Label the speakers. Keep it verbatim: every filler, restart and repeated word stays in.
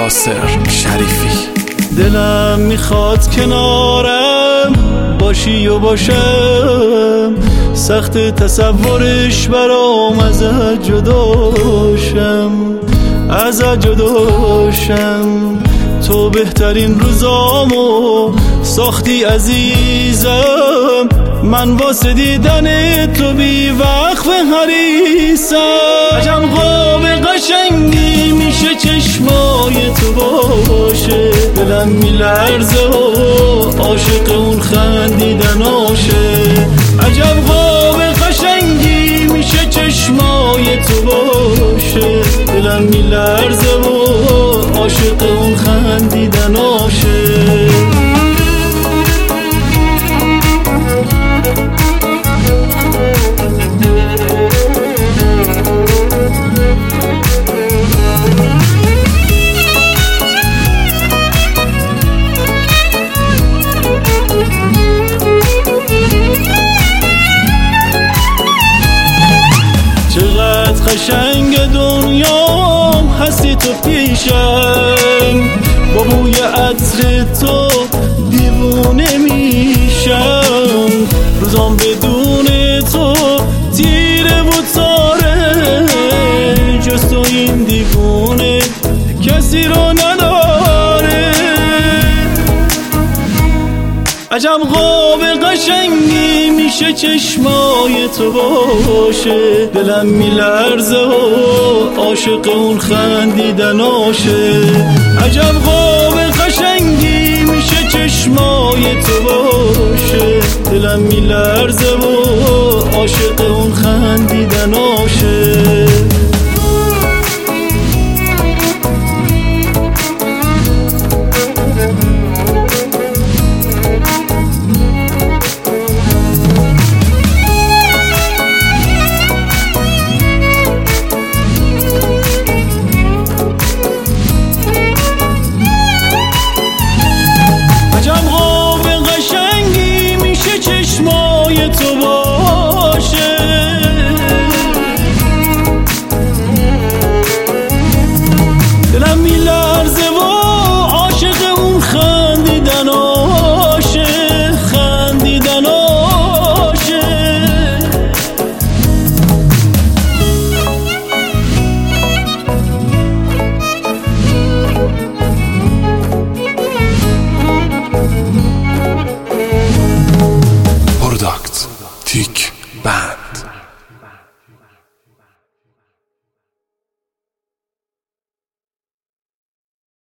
Speaker 1: یاسر شریفی.
Speaker 2: دلم میخواد کنارم باشی و باشم، سخت تصورش برام ازت جداشم، ازت جداشم. تو بهترین روزامو ساختی عزیزم، من واسه دیدن تو بی وقت حریصم. عجب خواب قشنگی میشه چشمای تو باشه، دلم میلرزه و عاشق اون خندیدناشه. عجب خواب قشنگی میشه چشمای تو باشه، دلم میلرزه و عاشق اون خندیدناشه. چقدر قشنگ دنیام هستی تو پیشم، با بوی عطر تو دیوونه میشم. روزام بدون تو تیره و تاره، جز تو این دیوونه کسی رو نداره. عجب خواب قشنگی میشه چشمای تو باشه، دلم میلرزه و عاشق اون خندیدناشه. عجب خواب قشنگی میشه چشمای تو باشه، دلم میلرزه و عاشق اون خندیدناشه. چشمای تو باشه، دلم میلرزه و عاشق اون خندیدناشه، خندیدناشه.
Speaker 1: تیک بند.